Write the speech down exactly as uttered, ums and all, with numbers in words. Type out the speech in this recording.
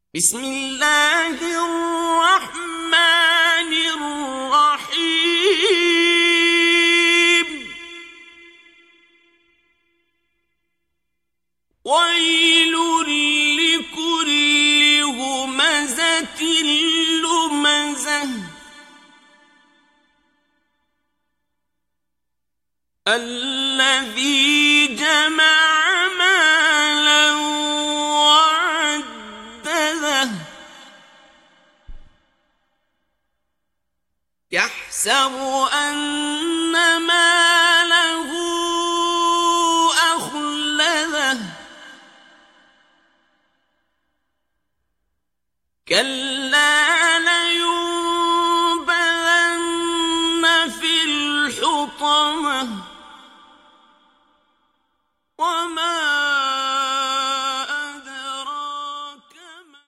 بسم الله الرحمن الرحيم ويل لكل همزة لمزة الذي جمع مالا وعدده يحسب أن ماله أخلده كلا